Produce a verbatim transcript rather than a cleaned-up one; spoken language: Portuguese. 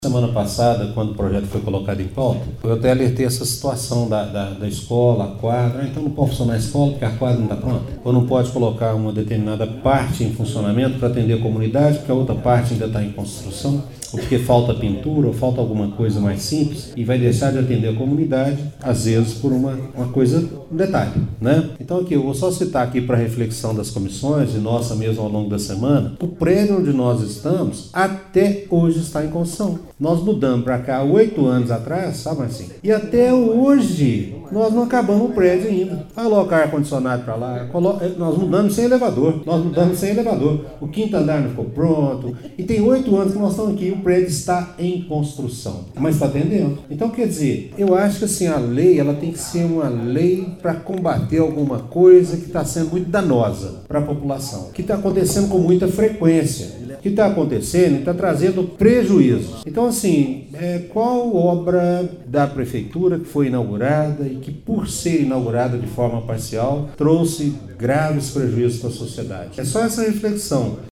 Semana passada, quando o projeto foi colocado em pauta, eu até alertei essa situação da, da, da escola, a quadra. Então não pode funcionar a escola porque a quadra não está pronta. Ou não pode colocar uma determinada parte em funcionamento para atender a comunidade, porque a outra parte ainda está em construção, ou porque falta pintura, ou falta alguma coisa mais simples, e vai deixar de atender a comunidade, às vezes por uma, uma coisa, um detalhe, né? Então aqui, eu vou só citar aqui para reflexão das comissões, e nossa mesmo ao longo da semana, o prédio onde nós estamos, até hoje está em construção. Nós mudamos para cá oito anos atrás, sabe assim? E até hoje nós não acabamos o prédio ainda. Coloca ar-condicionado para lá, coloca... nós mudamos sem elevador. Nós mudamos sem elevador. O quinto andar não ficou pronto. E tem oito anos que nós estamos aqui, o prédio está em construção. Mas está atendendo. Então, quer dizer, eu acho que assim, a lei ela tem que ser uma lei para combater alguma coisa que está sendo muito danosa para a população. Que está acontecendo com muita frequência. Que está acontecendo e está trazendo prejuízos. Então, assim, é, qual obra da prefeitura que foi inaugurada e que, por ser inaugurada de forma parcial, trouxe graves prejuízos para a sociedade? É só essa reflexão.